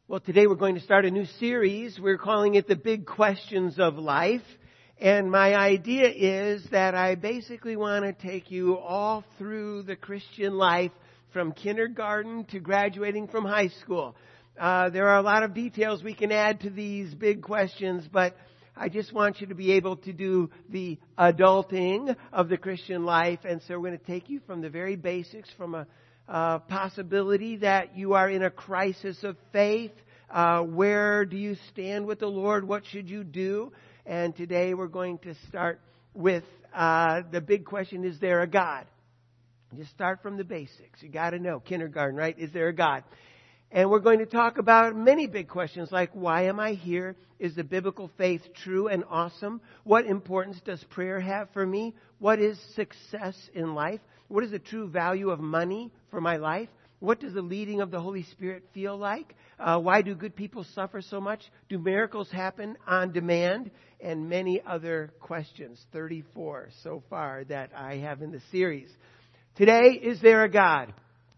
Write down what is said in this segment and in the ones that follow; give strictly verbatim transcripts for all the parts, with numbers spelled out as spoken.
Well, today we're going to start a new series. We're calling it The Big Questions of Life. And my idea is that I basically want to take you all through the Christian life from kindergarten to graduating from high school. Uh, there are a lot of details we can add to these big questions, but I just want you to be able to do the adulting of the Christian life. And so we're going to take you from the very basics, from a Uh, possibility that you are in a crisis of faith. Uh, where do you stand with the Lord? What should you do? And today we're going to start with uh, the big question, is there a God? Just start from the basics. You got to know, kindergarten, right? Is there a God? And we're going to talk about many big questions like, why am I here? Is the biblical faith true and awesome? What importance does prayer have for me? What is success in life? What is the true value of money for my life? What does the leading of the Holy Spirit feel like? Uh, why do good people suffer so much? Do miracles happen on demand? And many other questions, thirty-four so far that I have in the series. Today, is there a God?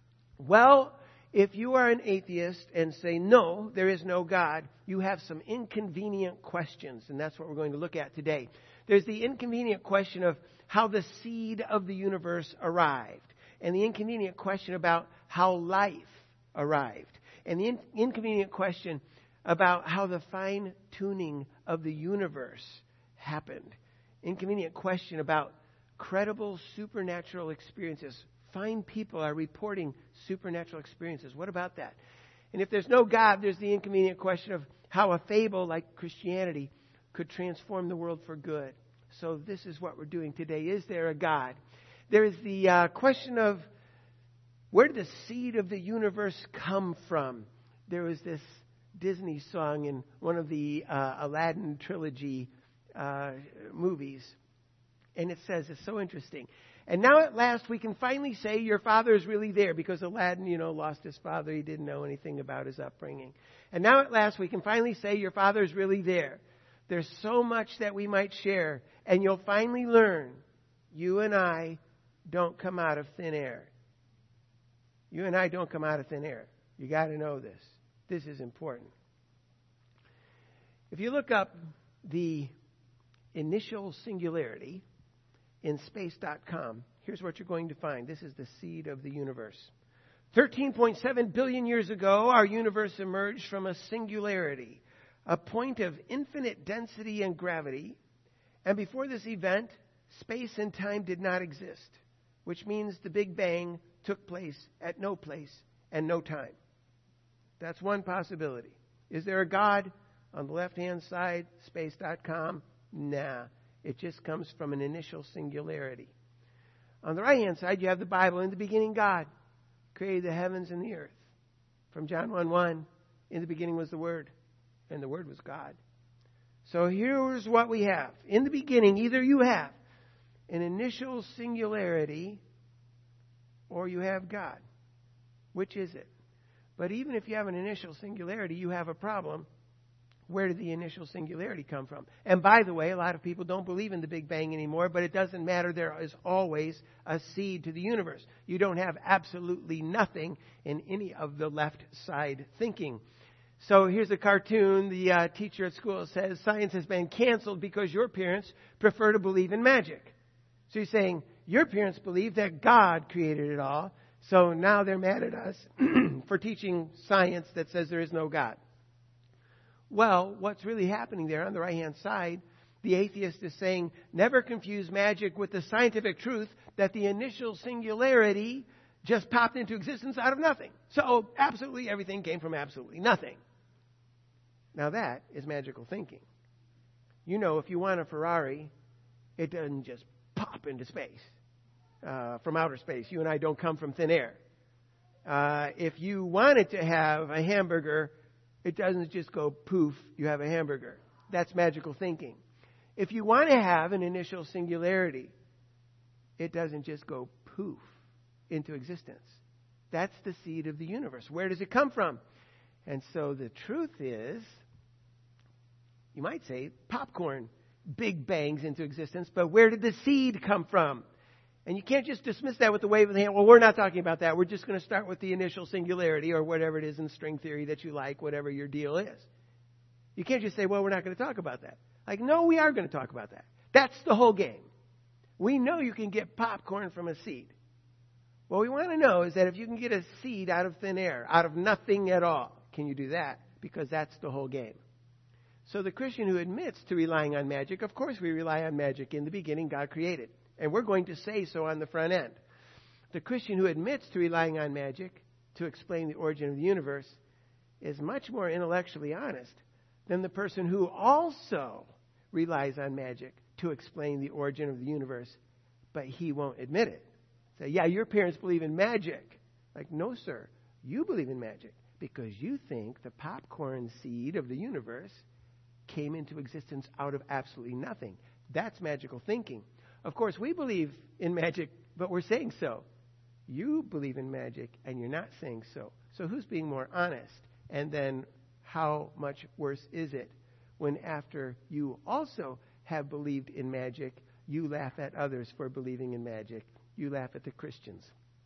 Well, if you are an atheist and say, no, there is no God, you have some inconvenient questions. And that's what we're going to look at today. There's the inconvenient question of how the seed of the universe arrived. And the inconvenient question about how life arrived. And the in- inconvenient question about how the fine-tuning of the universe happened. Inconvenient question about credible supernatural experiences. Fine people are reporting supernatural experiences. What about that? And if there's no God, there's the inconvenient question of how a fable like Christianity could transform the world for good. So this is what we're doing today. Is there a God? There is the uh, question of, where did the seed of the universe come from? There was this Disney song in one of the uh, Aladdin trilogy uh, movies. And it says, it's so interesting. And now at last we can finally say your father is really there, because Aladdin, you know, lost his father. He didn't know anything about his upbringing. And now at last we can finally say your father is really there. There's so much that we might share. And you'll finally learn you and I don't come out of thin air. You and I don't come out of thin air. You got to know this. This is important. If you look up the initial singularity in space dot com, here's what you're going to find. This is the seed of the universe. thirteen point seven billion years ago, our universe emerged from a singularity, a point of infinite density and gravity. And before this event, space and time did not exist, which means the Big Bang took place at no place and no time. That's one possibility. Is there a God? On the left-hand side, space dot com, nah. It just comes from an initial singularity. On the right-hand side, you have the Bible. In the beginning, God created the heavens and the earth. From John one one, in the beginning was the Word, and the Word was God. So here's what we have. In the beginning, either you have an initial singularity or you have God. Which is it? But even if you have an initial singularity, you have a problem. Where did the initial singularity come from? And by the way, a lot of people don't believe in the Big Bang anymore, but it doesn't matter. There is always a seed to the universe. You don't have absolutely nothing in any of the left side thinking. So here's a cartoon. The uh, teacher at school says, science has been canceled because your parents prefer to believe in magic. So he's saying, your parents believe that God created it all. So now they're mad at us for teaching science that says there is no God. Well, what's really happening there on the right-hand side, the atheist is saying, never confuse magic with the scientific truth that the initial singularity just popped into existence out of nothing. So absolutely everything came from absolutely nothing. Now that is magical thinking. You know, if you want a Ferrari, it doesn't just pop into space, uh, from outer space. You and I don't come from thin air. Uh, if you wanted to have a hamburger, it doesn't just go poof, you have a hamburger. That's magical thinking. If you want to have an initial singularity, it doesn't just go poof into existence. That's the seed of the universe. Where does it come from? And so the truth is, you might say popcorn big bangs into existence, but where did the seed come from? And you can't just dismiss that with the wave of the hand. Well, we're not talking about that. We're just going to start with the initial singularity or whatever it is in string theory that you like, whatever your deal is. You can't just say, well, we're not going to talk about that. Like, no, we are going to talk about that. That's the whole game. We know you can get popcorn from a seed. What we want to know is that if you can get a seed out of thin air, out of nothing at all, can you do that? Because that's the whole game. So the Christian who admits to relying on magic, of course we rely on magic. In the beginning, God created. And we're going to say so on the front end. The Christian who admits to relying on magic to explain the origin of the universe is much more intellectually honest than the person who also relies on magic to explain the origin of the universe, but he won't admit it. Say, yeah, your parents believe in magic. Like, no, sir, you believe in magic because you think the popcorn seed of the universe came into existence out of absolutely nothing. That's magical thinking. Of course, we believe in magic, but we're saying so. You believe in magic, and you're not saying so. So who's being more honest? And then how much worse is it when after you also have believed in magic, you laugh at others for believing in magic? You laugh at the Christians.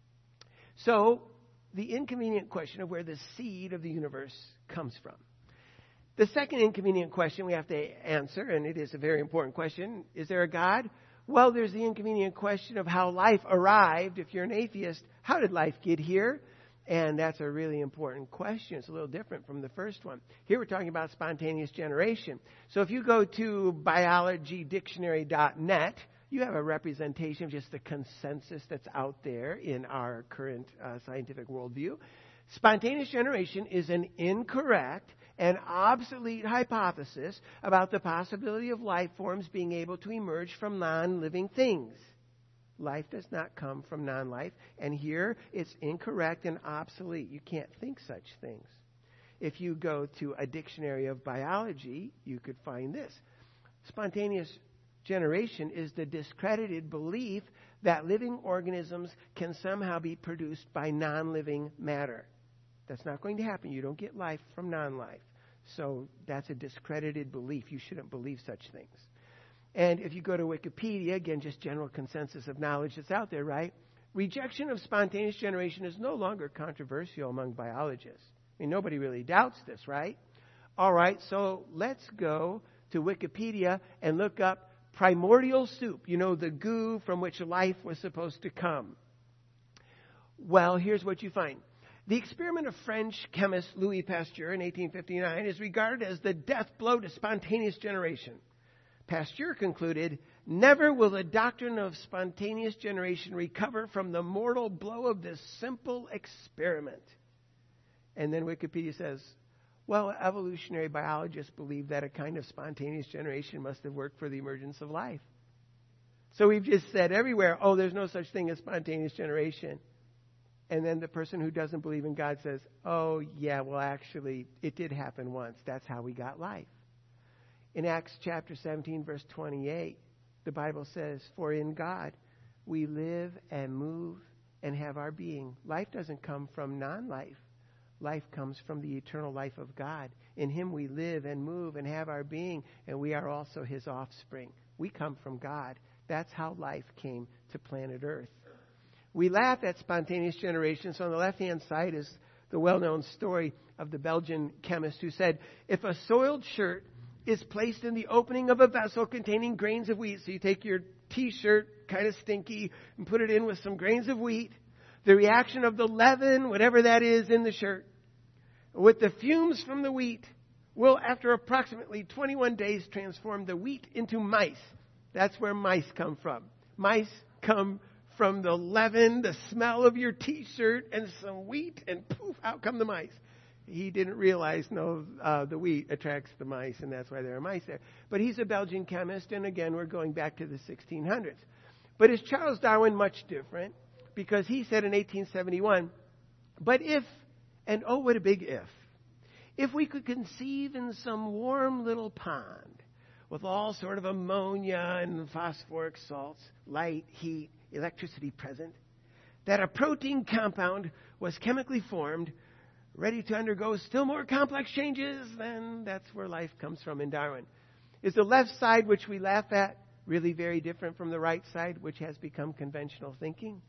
So the inconvenient question of where the seed of the universe comes from. The second inconvenient question we have to answer, and it is a very important question, is there a God? Well, there's the inconvenient question of how life arrived. If you're an atheist, how did life get here? And that's a really important question. It's a little different from the first one. Here we're talking about spontaneous generation. So if you go to biology dictionary dot net, you have a representation of just the consensus that's out there in our current uh, scientific worldview. Spontaneous generation is an incorrect and obsolete hypothesis about the possibility of life forms being able to emerge from non-living things. Life does not come from non-life, and here it's incorrect and obsolete. You can't think such things. If you go to a dictionary of biology, you could find this. Spontaneous generation is the discredited belief that living organisms can somehow be produced by non-living matter. That's not going to happen. You don't get life from non-life. So that's a discredited belief. You shouldn't believe such things. And if you go to Wikipedia, again, just general consensus of knowledge that's out there, right? Rejection of spontaneous generation is no longer controversial among biologists. I mean, nobody really doubts this, right? All right, so let's go to Wikipedia and look up primordial soup, you know, the goo from which life was supposed to come. Well, here's what you find. The experiment of French chemist Louis Pasteur in eighteen fifty-nine is regarded as the death blow to spontaneous generation. Pasteur concluded, never will the doctrine of spontaneous generation recover from the mortal blow of this simple experiment. And then Wikipedia says, well, evolutionary biologists believe that a kind of spontaneous generation must have worked for the emergence of life. So we've just said everywhere, oh, there's no such thing as spontaneous generation. And then the person who doesn't believe in God says, oh, yeah, well, actually, it did happen once. That's how we got life. In Acts chapter seventeen, verse twenty-eight, the Bible says, for in God we live and move and have our being. Life doesn't come from non-life. Life comes from the eternal life of God. In Him we live and move and have our being, and we are also His offspring. We come from God. That's how life came to planet Earth. We laugh at spontaneous generation. So on the left-hand side is the well-known story of the Belgian chemist who said, if a soiled shirt is placed in the opening of a vessel containing grains of wheat, so you take your T-shirt, kind of stinky, and put it in with some grains of wheat, the reaction of the leaven, whatever that is in the shirt, with the fumes from the wheat, will, after approximately twenty-one days, transform the wheat into mice. That's where mice come from. Mice come from the leaven, the smell of your T-shirt, and some wheat, and poof, out come the mice. He didn't realize, no, uh, the wheat attracts the mice, and that's why there are mice there. But he's a Belgian chemist, and again, we're going back to the sixteen hundreds. But is Charles Darwin much different? Because he said in eighteen seventy-one, but if, and oh, what a big if, if we could conceive in some warm little pond with all sort of ammonia and phosphoric salts, light, heat, electricity present, that a protein compound was chemically formed, ready to undergo still more complex changes, then that's where life comes from in Darwin. Is the left side, which we laugh at, really very different from the right side, which has become conventional thinking?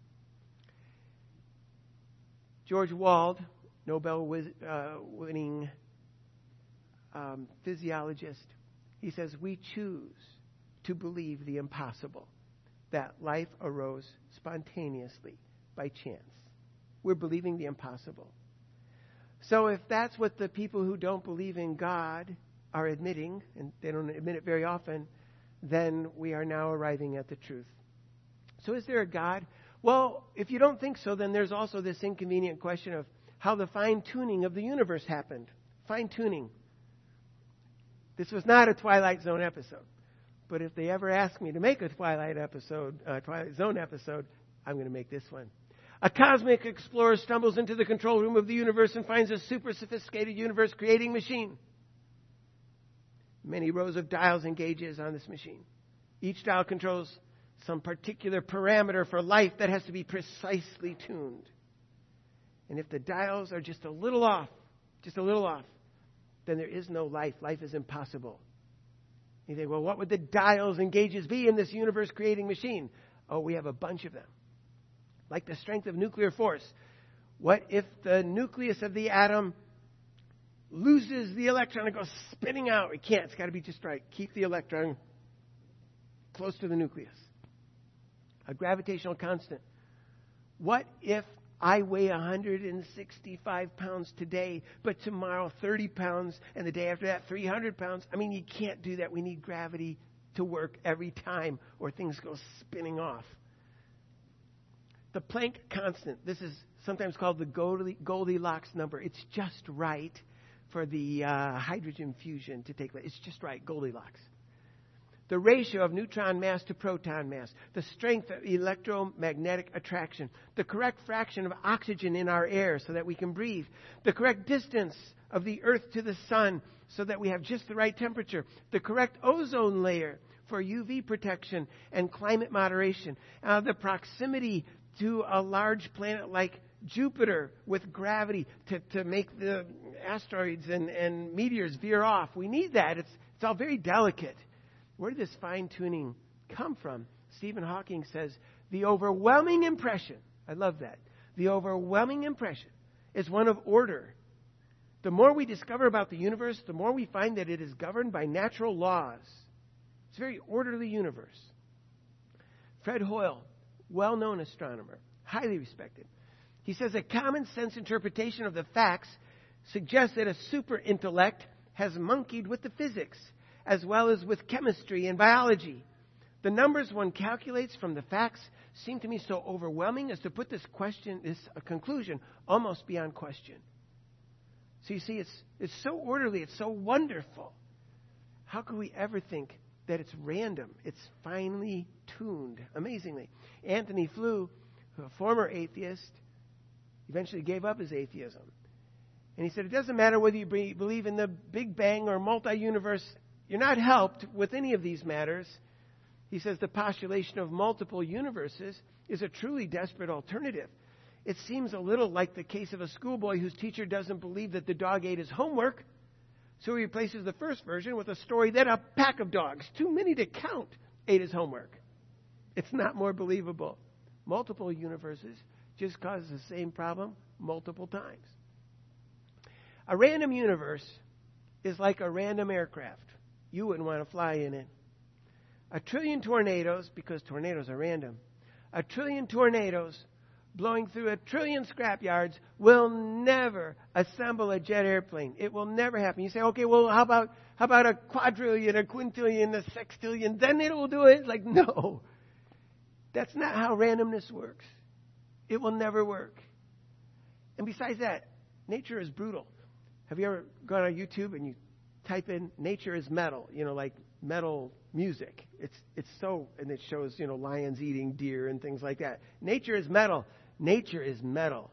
George Wald, Nobel-winning um, physiologist, he says, we choose to believe the impossible, that life arose spontaneously by chance. We're believing the impossible. So if that's what the people who don't believe in God are admitting, and they don't admit it very often, then we are now arriving at the truth. So is there a God? Well, if you don't think so, then there's also this inconvenient question of how the fine-tuning of the universe happened. Fine-tuning. This was not a Twilight Zone episode. But if they ever ask me to make a Twilight episode, uh, Twilight Zone episode, I'm going to make this one. A cosmic explorer stumbles into the control room of the universe and finds a super sophisticated universe-creating machine. Many rows of dials and gauges on this machine. Each dial controls some particular parameter for life that has to be precisely tuned. And if the dials are just a little off, just a little off, then there is no life. Life is impossible. You think, well, what would the dials and gauges be in this universe-creating machine? Oh, we have a bunch of them. Like the strength of nuclear force. What if the nucleus of the atom loses the electron and goes spinning out? It can't. It's got to be just right. Keep the electron close to the nucleus. A gravitational constant. What if I weigh one hundred sixty-five pounds today, but tomorrow thirty pounds, and the day after that three hundred pounds? I mean, you can't do that. We need gravity to work every time, or things go spinning off. The Planck constant, this is sometimes called the Goldilocks number. It's just right for the uh, hydrogen fusion to take place. It's just right, Goldilocks. The ratio of neutron mass to proton mass, the strength of electromagnetic attraction, the correct fraction of oxygen in our air so that we can breathe, the correct distance of the Earth to the sun so that we have just the right temperature, the correct ozone layer for U V protection and climate moderation, uh, the proximity to a large planet like Jupiter with gravity to, to make the asteroids and, and meteors veer off. We need that. It's, it's all very delicate. Where did this fine-tuning come from? Stephen Hawking says, the overwhelming impression, I love that, the overwhelming impression is one of order. The more we discover about the universe, the more we find that it is governed by natural laws. It's a very orderly universe. Fred Hoyle, well-known astronomer, highly respected. He says a common sense interpretation of the facts suggests that a super intellect has monkeyed with the physics, as well as with chemistry and biology. The numbers one calculates from the facts seem to me so overwhelming as to put this question, this uh, conclusion, almost beyond question. So you see, it's it's so orderly, it's so wonderful. How could we ever think that it's random? It's finely tuned, amazingly. Anthony Flew, a former atheist, eventually gave up his atheism. And he said, it doesn't matter whether you believe in the Big Bang or multi-universe, you're not helped with any of these matters. He says the postulation of multiple universes is a truly desperate alternative. It seems a little like the case of a schoolboy whose teacher doesn't believe that the dog ate his homework, so he replaces the first version with a story that a pack of dogs, too many to count, ate his homework. It's not more believable. Multiple universes just causes the same problem multiple times. A random universe is like a random aircraft. You wouldn't want to fly in it. A trillion tornadoes, because tornadoes are random, a trillion tornadoes blowing through a trillion scrapyards will never assemble a jet airplane. It will never happen. You say, okay, well, how about how about a quadrillion, a quintillion, a sextillion? Then it will do it. Like, no. That's not how randomness works. It will never work. And besides that, nature is brutal. Have you ever gone on YouTube and you type in nature is metal, you know, like metal music? It's it's so, and it shows, you know, lions eating deer and things like that. Nature is metal. Nature is metal.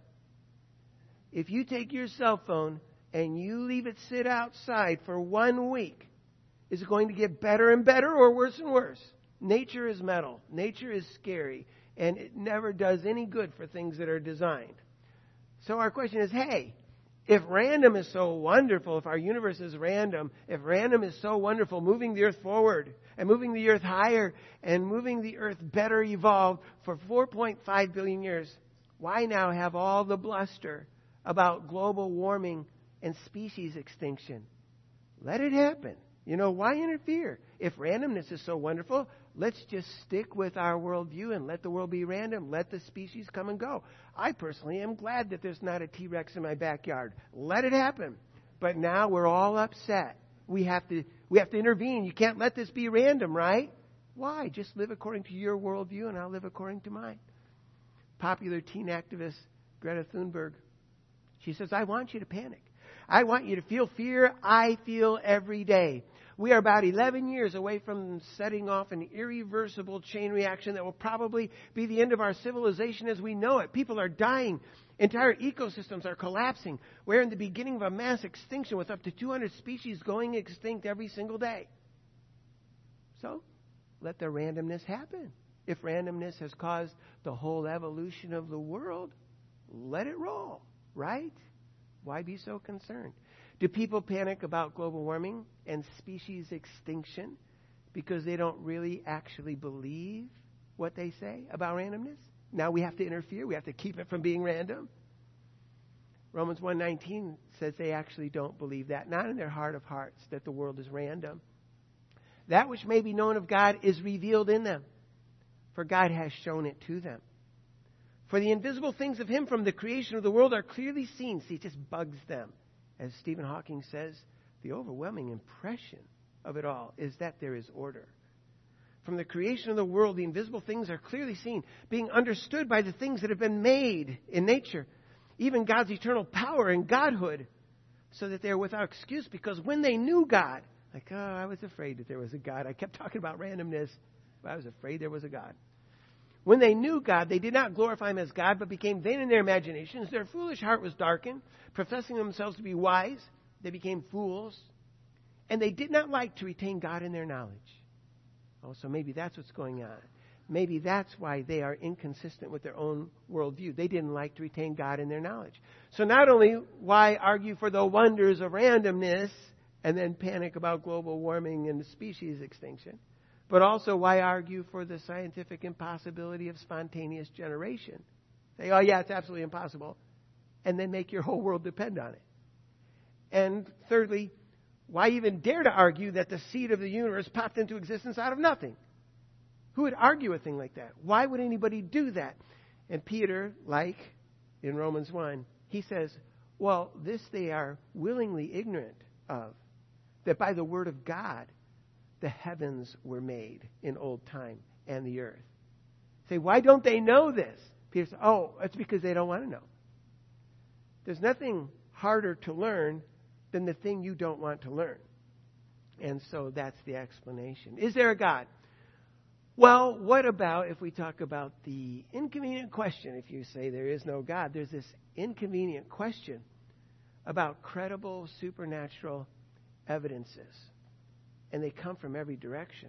If you take your cell phone and you leave it sit outside for one week, is it going to get better and better or worse and worse? Nature is metal. Nature is scary. And it never does any good for things that are designed. So our question is, hey, If random is so wonderful, if our universe is random, if random is so wonderful, moving the earth forward and moving the earth higher and moving the earth better evolved for four point five billion years, why now have all the bluster about global warming and species extinction? Let it happen. You know, why interfere? If randomness is so wonderful, let's just stick with our worldview and let the world be random. Let the species come and go. I personally am glad that there's not a T-Rex in my backyard. Let it happen. But now we're all upset. We have to we have to intervene. You can't let this be random, right? Why? Just live according to your worldview and I'll live according to mine. Popular teen activist Greta Thunberg, she says, I want you to panic. I want you to feel fear I feel every day. We are about eleven years away from setting off an irreversible chain reaction that will probably be the end of our civilization as we know it. People are dying. Entire ecosystems are collapsing. We're in the beginning of a mass extinction with up to two hundred species going extinct every single day. So, let the randomness happen. If randomness has caused the whole evolution of the world, let it roll, right? Why be so concerned? Do people panic about global warming and species extinction because they don't really actually believe what they say about randomness? Now we have to interfere. We have to keep it from being random. Romans one nineteen says they actually don't believe that, not in their heart of hearts, that the world is random. That which may be known of God is revealed in them, for God has shown it to them. For the invisible things of Him from the creation of the world are clearly seen. See, it just bugs them. As Stephen Hawking says, the overwhelming impression of it all is that there is order. From the creation of the world, the invisible things are clearly seen, being understood by the things that have been made in nature, even God's eternal power and Godhood, so that they are without excuse. Because when they knew God, like, oh, I was afraid that there was a God. I kept talking about randomness, but I was afraid there was a God. When they knew God, they did not glorify Him as God, but became vain in their imaginations. Their foolish heart was darkened. Professing themselves to be wise, they became fools. And they did not like to retain God in their knowledge. Oh, so maybe that's what's going on. Maybe that's why they are inconsistent with their own worldview. They didn't like to retain God in their knowledge. So not only why argue for the wonders of randomness and then panic about global warming and species extinction, but also why argue for the scientific impossibility of spontaneous generation? Say, oh yeah, it's absolutely impossible. And then make your whole world depend on it. And thirdly, why even dare to argue that the seed of the universe popped into existence out of nothing? Who would argue a thing like that? Why would anybody do that? And Peter, like in Romans one, he says, well, this they are willingly ignorant of, that by the word of God, the heavens were made in old time and the earth. Say, why don't they know this? Peter says, oh, it's because they don't want to know. There's nothing harder to learn than the thing you don't want to learn. And so that's the explanation. Is there a God? Well, what about if we talk about the inconvenient question? If you say there is no God, there's this inconvenient question about credible supernatural evidences. And they come from every direction.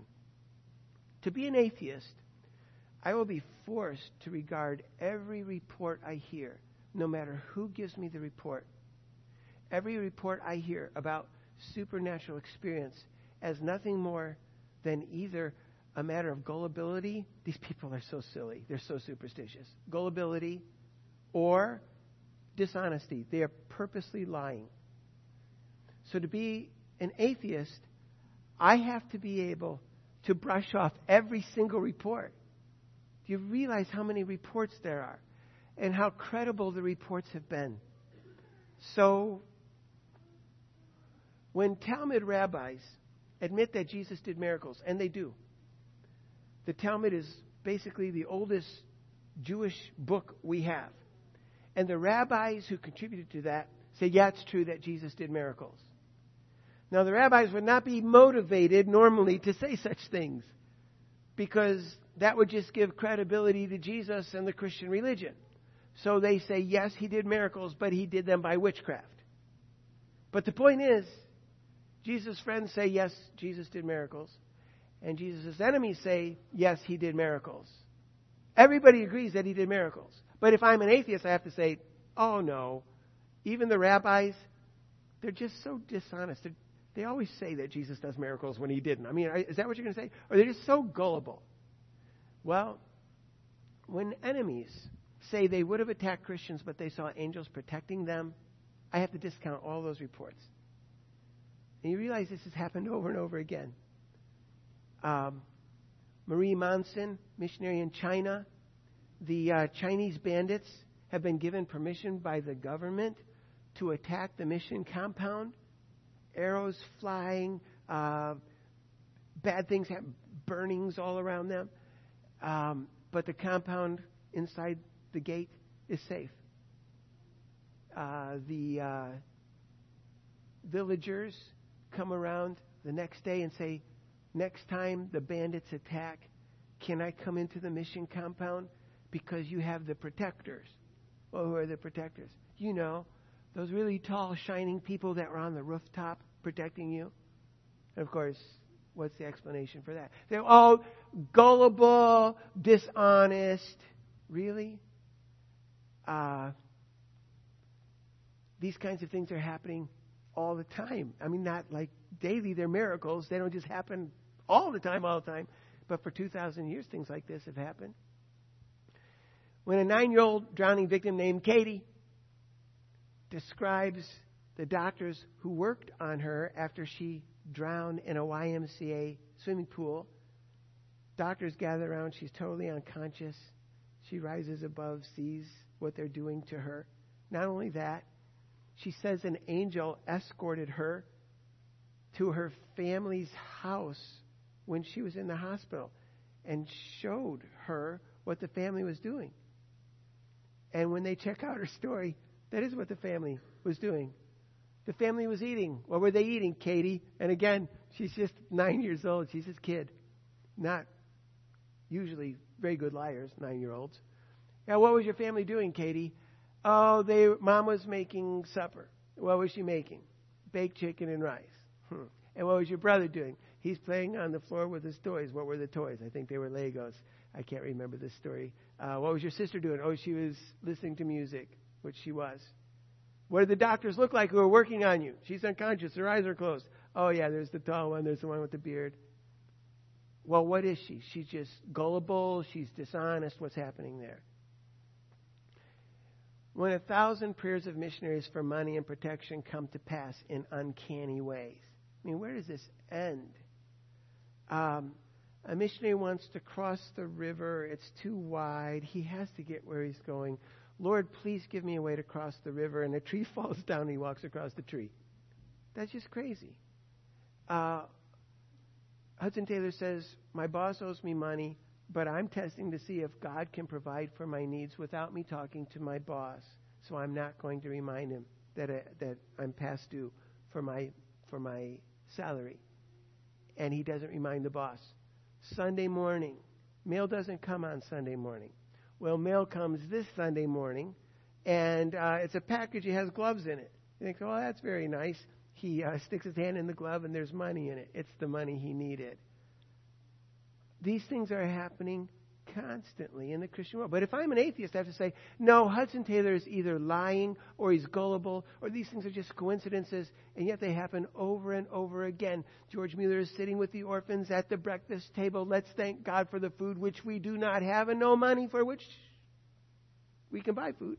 To be an atheist, I will be forced to regard every report I hear, no matter who gives me the report. Every report I hear about supernatural experience as nothing more than either a matter of gullibility. These people are so silly. They're so superstitious. Gullibility or dishonesty. They are purposely lying. So to be an atheist, I have to be able to brush off every single report. Do you realize how many reports there are and how credible the reports have been? So when Talmud rabbis admit that Jesus did miracles, and they do, the Talmud is basically the oldest Jewish book we have. And the rabbis who contributed to that say, yeah, it's true that Jesus did miracles. Now, the rabbis would not be motivated normally to say such things, because that would just give credibility to Jesus and the Christian religion. So they say, yes, he did miracles, but he did them by witchcraft. But the point is, Jesus' friends say, yes, Jesus did miracles. And Jesus' enemies say, yes, he did miracles. Everybody agrees that he did miracles. But if I'm an atheist, I have to say, oh no, even the rabbis, they're just so dishonest. They're, they always say that Jesus does miracles when he didn't. I mean, is that what you're going to say? Or they're just so gullible. Well, when enemies say they would have attacked Christians, but they saw angels protecting them, I have to discount all those reports. And you realize this has happened over and over again. Um, Marie Manson, missionary in China, the uh, Chinese bandits have been given permission by the government to attack the mission compound. Arrows flying, uh, bad things happen, burnings all around them. Um, but the compound inside the gate is safe. Uh, the uh, villagers come around the next day and say, next time the bandits attack, can I come into the mission compound? Because you have the protectors. Well, who are the protectors? You know, those really tall, shining people that were on the rooftop protecting you. And of course, what's the explanation for that? They're all gullible, dishonest. Really? Uh, these kinds of things are happening all the time. I mean, not like daily, they're miracles. They don't just happen all the time, all the time. But for two thousand years, things like this have happened. When a nine-year-old drowning victim named Katie describes the doctors who worked on her after she drowned in a Y M C A swimming pool, doctors gather around. She's totally unconscious. She rises above, sees what they're doing to her. Not only that, she says an angel escorted her to her family's house when she was in the hospital and showed her what the family was doing. And when they check out her story, that is what the family was doing. The family was eating. What were they eating, Katie? And again, she's just nine years old. She's this kid. Not usually very good liars, nine-year-olds. Now, what was your family doing, Katie? Oh, they, Mom was making supper. What was she making? Baked chicken and rice. Hmm. And what was your brother doing? He's playing on the floor with his toys. What were the toys? I think they were Legos. I can't remember this story. Uh, what was your sister doing? Oh, she was listening to music, which she was. What did the doctors look like who were working on you? She's unconscious. Her eyes are closed. Oh, yeah, there's the tall one. There's the one with the beard. Well, what is she? She's just gullible. She's dishonest. What's happening there? When a thousand prayers of missionaries for money and protection come to pass in uncanny ways. I mean, where does this end? Um, a missionary wants to cross the river. It's too wide. He has to get where he's going. Lord, please give me a way to cross the river. And a tree falls down and he walks across the tree. That's just crazy. Uh, Hudson Taylor says, my boss owes me money, but I'm testing to see if God can provide for my needs without me talking to my boss. So I'm not going to remind him that I, that I'm past due for my for my salary. And he doesn't remind the boss. Sunday morning. Mail doesn't come on Sunday morning. Well, mail comes this Sunday morning, and uh, it's a package. It has gloves in it. You think, oh, that's very nice. He uh, sticks his hand in the glove, and there's money in it. It's the money he needed. These things are happening constantly in the Christian world. But if I'm an atheist, I have to say, no, Hudson Taylor is either lying or he's gullible, or these things are just coincidences, and yet they happen over and over again. George Mueller is sitting with the orphans at the breakfast table. Let's thank God for the food which we do not have and no money for which we can buy food.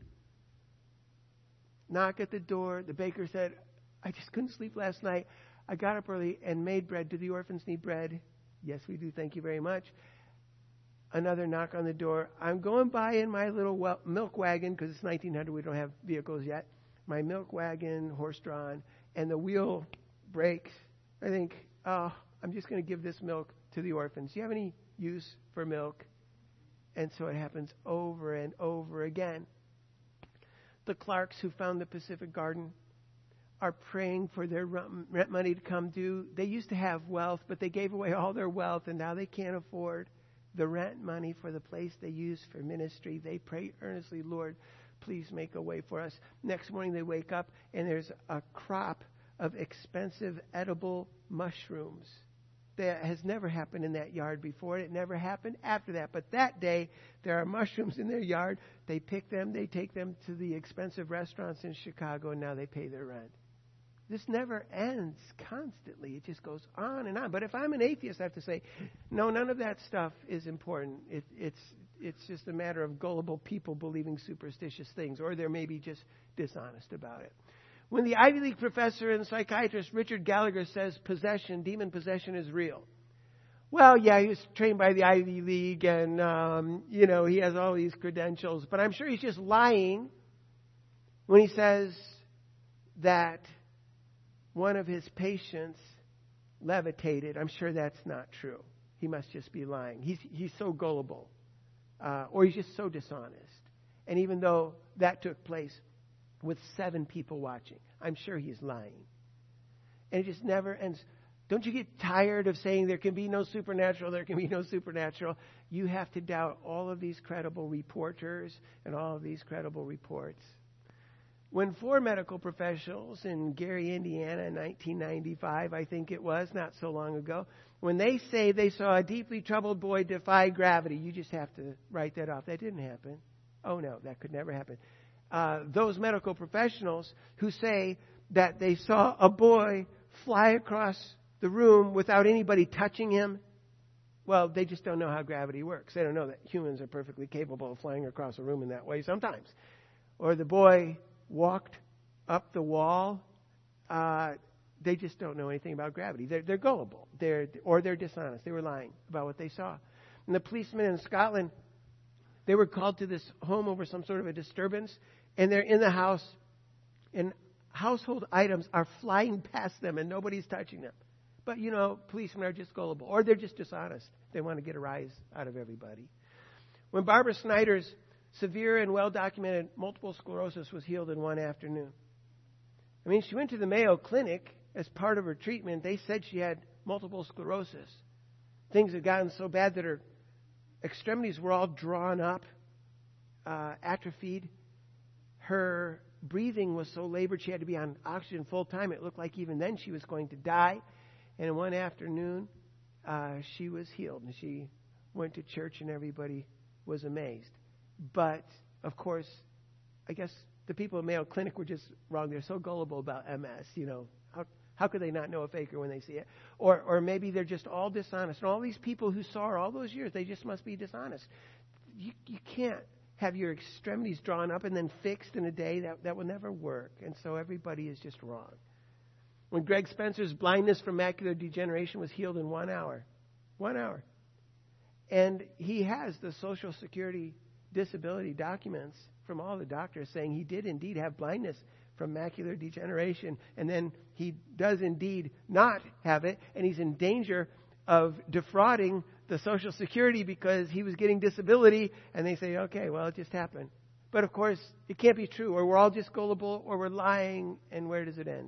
Knock at the door. The baker said, I just couldn't sleep last night. I got up early and made bread. Do the orphans need bread? Yes, we do. Thank you very much. Another knock on the door. I'm going by in my little well, milk wagon, because it's nineteen hundred. We don't have vehicles yet. My milk wagon, horse-drawn, and the wheel breaks. I think, oh, I'm just going to give this milk to the orphans. Do you have any use for milk? And so it happens over and over again. The Clarks who found the Pacific Garden are praying for their rent money to come due. They used to have wealth, but they gave away all their wealth, and now they can't afford the rent money for the place they use for ministry. They pray earnestly, Lord, please make a way for us. Next morning they wake up, and there's a crop of expensive edible mushrooms that has never happened in that yard before. It never happened after that. But that day, there are mushrooms in their yard. They pick them. They take them to the expensive restaurants in Chicago, and now they pay their rent. This never ends constantly. It just goes on and on. But if I'm an atheist, I have to say, no, none of that stuff is important. It, it's it's just a matter of gullible people believing superstitious things, or they're maybe just dishonest about it. When the Ivy League professor and psychiatrist Richard Gallagher says possession, demon possession is real. Well, yeah, he was trained by the Ivy League and, um, you know, he has all these credentials. But I'm sure he's just lying when he says that one of his patients levitated. I'm sure that's not true. He must just be lying. He's, he's so gullible. Uh, or he's just so dishonest. And even though that took place with seven people watching, I'm sure he's lying. And it just never ends. Don't you get tired of saying there can be no supernatural, there can be no supernatural? You have to doubt all of these credible reporters and all of these credible reports. When four medical professionals in Gary, Indiana in nineteen ninety-five, I think it was, not so long ago, when they say they saw a deeply troubled boy defy gravity, you just have to write that off. That didn't happen. Oh, no, that could never happen. Uh, those medical professionals who say that they saw a boy fly across the room without anybody touching him, well, they just don't know how gravity works. They don't know that humans are perfectly capable of flying across a room in that way sometimes. Or the boy walked up the wall. Uh, they just don't know anything about gravity. They're, they're gullible. They're, or they're dishonest. They were lying about what they saw. And the policemen in Scotland, they were called to this home over some sort of a disturbance, and they're in the house, and household items are flying past them, and nobody's touching them. But, you know, policemen are just gullible, or they're just dishonest. They want to get a rise out of everybody. When Barbara Snyder's severe and well-documented multiple sclerosis was healed in one afternoon, I mean, she went to the Mayo Clinic as part of her treatment. They said she had multiple sclerosis. Things had gotten so bad that her extremities were all drawn up, uh, atrophied. Her breathing was so labored she had to be on oxygen full time. It looked like even then she was going to die. And in one afternoon, uh, she was healed. And she went to church and everybody was amazed. But, of course, I guess the people at Mayo Clinic were just wrong. They're so gullible about M S, you know. How, how could they not know a faker when they see it? Or or maybe they're just all dishonest. And all these people who saw her all those years, they just must be dishonest. You, you can't have your extremities drawn up and then fixed in a day. That, that will never work. And so everybody is just wrong. When Greg Spencer's blindness from macular degeneration was healed in one hour. One hour. And he has the Social Security disability documents from all the doctors saying he did indeed have blindness from macular degeneration. And then he does indeed not have it. And he's in danger of defrauding the Social Security because he was getting disability. And they say, okay, well, it just happened. But of course, it can't be true. Or we're all just gullible, or we're lying. And where does it end?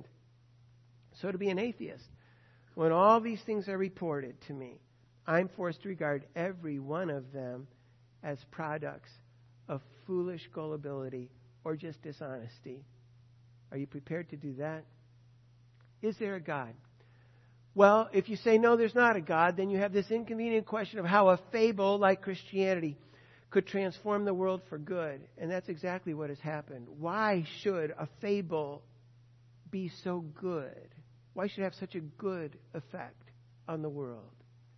So to be an atheist, when all these things are reported to me, I'm forced to regard every one of them as products of foolish gullibility or just dishonesty. Are you prepared to do that? Is there a God? Well, if you say no, there's not a God, then you have this inconvenient question of how a fable like Christianity could transform the world for good. And that's exactly what has happened. Why should a fable be so good? Why should it have such a good effect on the world?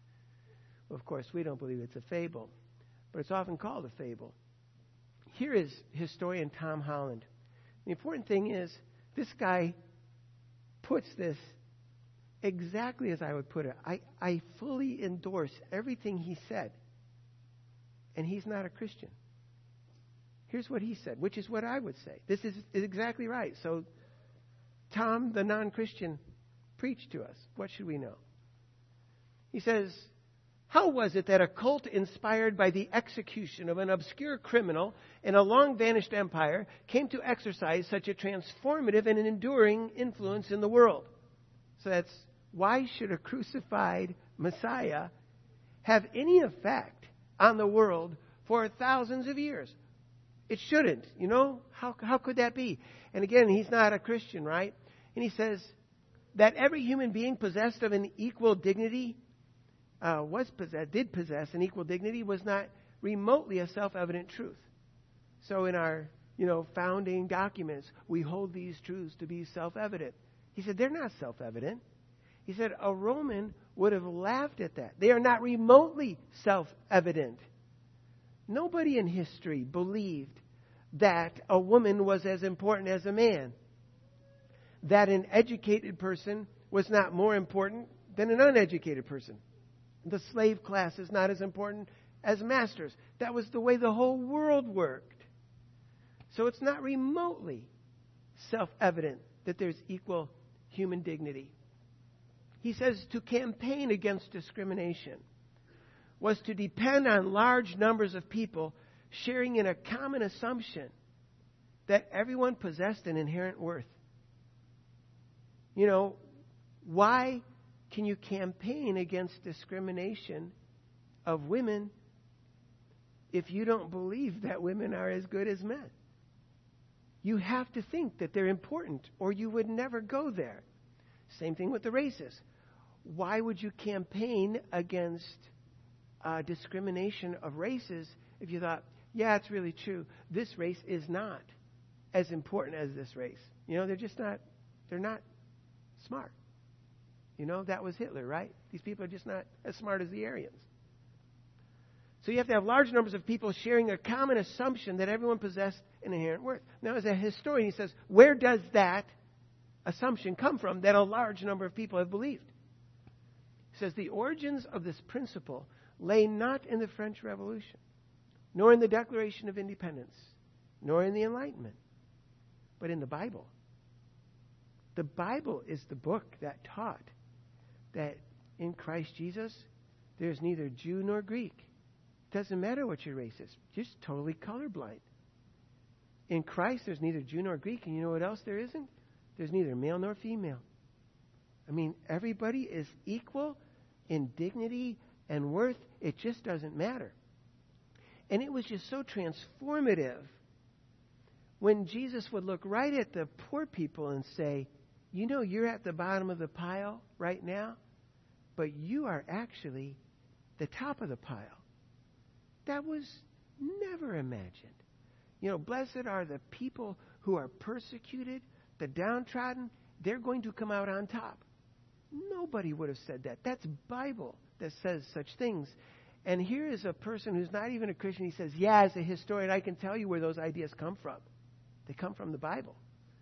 Well, of course, we don't believe it's a fable, but it's often called a fable. Here is historian Tom Holland. The important thing is, this guy puts this exactly as I would put it. I, I fully endorse everything he said, and he's not a Christian. Here's what he said, which is what I would say. This is, is exactly right. So, Tom, the non-Christian, preach to us. What should we know? He says, how was it that a cult inspired by the execution of an obscure criminal in a long-vanished empire came to exercise such a transformative and an enduring influence in the world? So that's, why should a crucified Messiah have any effect on the world for thousands of years? It shouldn't. You know, how, how could that be? And again, he's not a Christian, right? And he says, that every human being possessed of an equal dignity uh, was possess, did possess an equal dignity was not remotely a self-evident truth. So in our, you know, founding documents, we hold these truths to be self-evident. He said, they're not self-evident. He said, a Roman would have laughed at that. They are not remotely self-evident. Nobody in history believed that a woman was as important as a man. That an educated person was not more important than an uneducated person. The slave class is not as important as masters. That was the way the whole world worked. So it's not remotely self-evident that there's equal human dignity. He says to campaign against discrimination was to depend on large numbers of people sharing in a common assumption that everyone possessed an inherent worth. You know, why can you campaign against discrimination of women if you don't believe that women are as good as men? You have to think that they're important, or you would never go there. Same thing with the races. Why would you campaign against uh, discrimination of races if you thought, yeah, it's really true, this race is not as important as this race? You know, they're just not, they're not smart. You know, that was Hitler, right? These people are just not as smart as the Aryans. So you have to have large numbers of people sharing a common assumption that everyone possessed an inherent worth. Now, as a historian, he says, where does that assumption come from that a large number of people have believed? He says, the origins of this principle lay not in the French Revolution, nor in the Declaration of Independence, nor in the Enlightenment, but in the Bible. The Bible is the book that taught that in Christ Jesus, there's neither Jew nor Greek. It doesn't matter what your race is. You're just totally colorblind. In Christ, there's neither Jew nor Greek. And you know what else there isn't? There's neither male nor female. I mean, everybody is equal in dignity and worth. It just doesn't matter. And it was just so transformative when Jesus would look right at the poor people and say, you know, you're at the bottom of the pile right now, but you are actually the top of the pile. That was never imagined. You know, blessed are the people who are persecuted, the downtrodden. They're going to come out on top. Nobody would have said that. That's Bible that says such things. And here is a person who's not even a Christian. He says, yeah, as a historian, I can tell you where those ideas come from. They come from the Bible.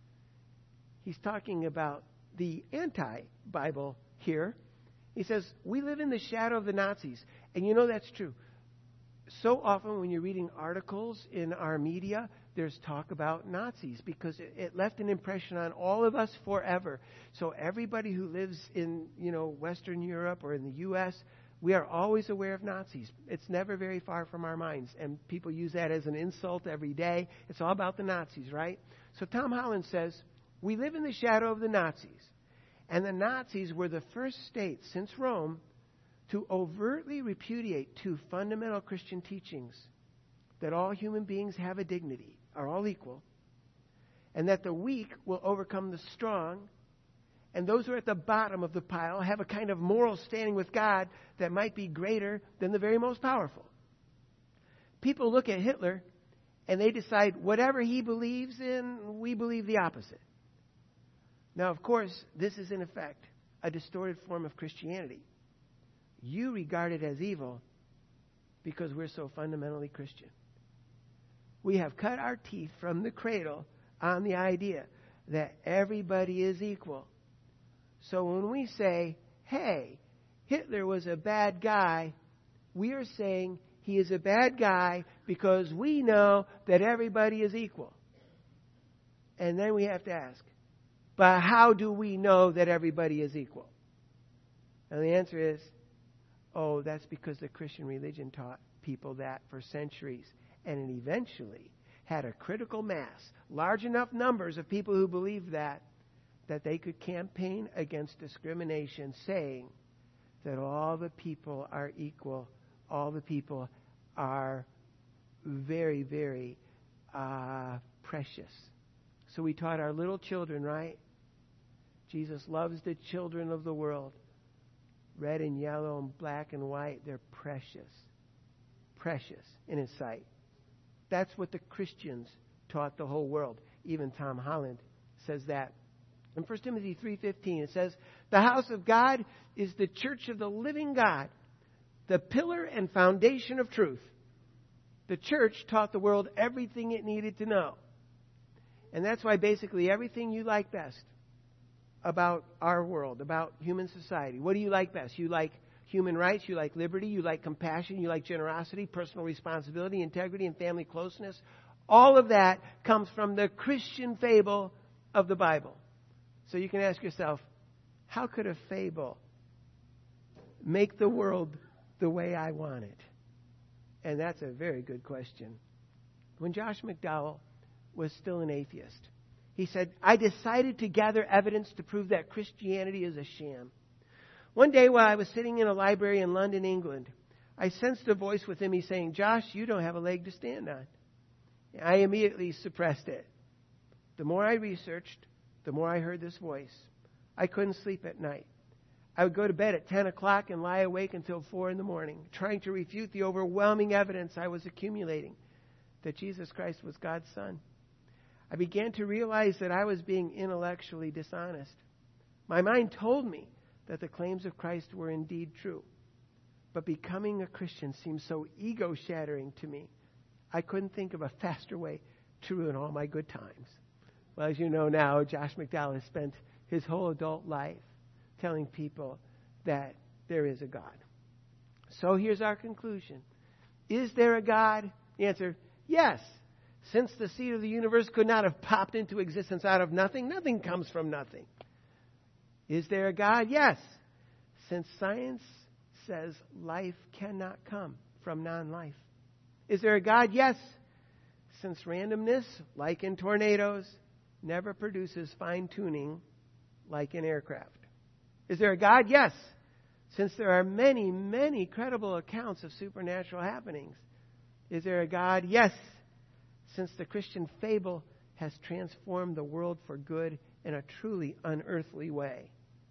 He's talking about the anti-Bible here. He says, we live in the shadow of the Nazis. And you know that's true. So often when you're reading articles in our media, there's talk about Nazis because it, it left an impression on all of us forever. So everybody who lives in, you know, Western Europe or in the U S, we are always aware of Nazis. It's never very far from our minds. And people use that as an insult every day. It's all about the Nazis, right? So Tom Holland says, we live in the shadow of the Nazis. And the Nazis were the first state since Rome to overtly repudiate two fundamental Christian teachings, that all human beings have a dignity, are all equal, and that the weak will overcome the strong, and those who are at the bottom of the pile have a kind of moral standing with God that might be greater than the very most powerful. People look at Hitler and they decide whatever he believes in, we believe the opposite. Now, of course, this is in effect a distorted form of Christianity. You regard it as evil because we're so fundamentally Christian. We have cut our teeth from the cradle on the idea that everybody is equal. So when we say, hey, Hitler was a bad guy, we are saying he is a bad guy because we know that everybody is equal. And then we have to ask, but how do we know that everybody is equal? And the answer is, oh, that's because the Christian religion taught people that for centuries. And it eventually had a critical mass, large enough numbers of people who believed that, that they could campaign against discrimination, saying that all the people are equal, all the people are very, very uh, precious. So we taught our little children, right? Jesus loves the children of the world. red and yellow and black and white. They're precious. Precious in His sight. That's what the Christians taught the whole world. Even Tom Holland says that. In First Timothy three fifteen, it says, "The house of God is the church of the living God, the pillar and foundation of truth." The church taught the world everything it needed to know. And that's why basically everything you like best about our world, about human society. What do you like best? You like human rights, you like liberty, you like compassion, you like generosity, personal responsibility, integrity, and family closeness. All of that comes from the Christian fable of the Bible. So you can ask yourself, how could a fable make the world the way I want it? And that's a very good question. When Josh McDowell was still an atheist, he said, "I decided to gather evidence to prove that Christianity is a sham. One day while I was sitting in a library in London, England, I sensed a voice within me saying, 'Josh, you don't have a leg to stand on.' I immediately suppressed it. The more I researched, the more I heard this voice. I couldn't sleep at night. I would go to bed at ten o'clock and lie awake until four in the morning, trying to refute the overwhelming evidence I was accumulating that Jesus Christ was God's Son. I began to realize that I was being intellectually dishonest. My mind told me that the claims of Christ were indeed true. But becoming a Christian seemed so ego-shattering to me. I couldn't think of a faster way to ruin all my good times." Well, as you know now, Josh McDowell has spent his whole adult life telling people that there is a God. So here's our conclusion. Is there a God? The answer, yes. Since the seed of the universe could not have popped into existence out of nothing, nothing comes from nothing. Is there a God? Yes. Since science says life cannot come from non-life. Is there a God? Yes. Since randomness, like in tornadoes, never produces fine-tuning like in aircraft. Is there a God? Yes. Since there are many, many credible accounts of supernatural happenings. Is there a God? Yes. Since the Christian fable has transformed the world for good in a truly unearthly way.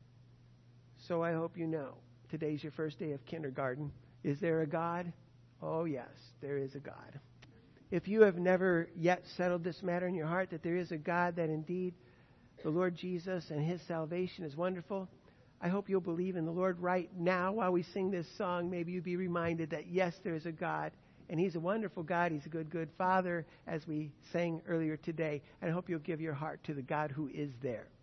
So I hope you know, today's your first day of kindergarten. Is there a God? Oh yes, there is a God. If you have never yet settled this matter in your heart, that there is a God, that indeed the Lord Jesus and His salvation is wonderful, I hope you'll believe in the Lord right now while we sing this song. Maybe you'll be reminded that yes, there is a God, and He's a wonderful God. He's a good, good Father, as we sang earlier today. And I hope you'll give your heart to the God who is there.